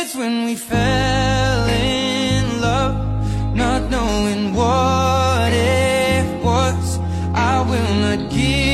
words when we fell in love, not knowing what it was. I will not give